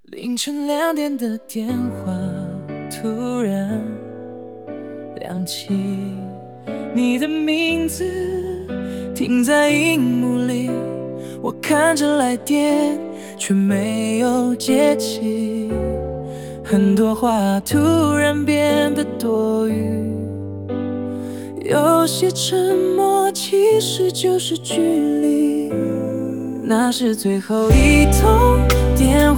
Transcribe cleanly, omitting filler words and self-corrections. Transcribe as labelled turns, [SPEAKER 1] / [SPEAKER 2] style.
[SPEAKER 1] 凌晨2点的电话突然亮起，你的名字停在荧幕里，我看着来电却没有接起，很多话突然变得多余，有些沉默其实就是距离。那是最后一通电话。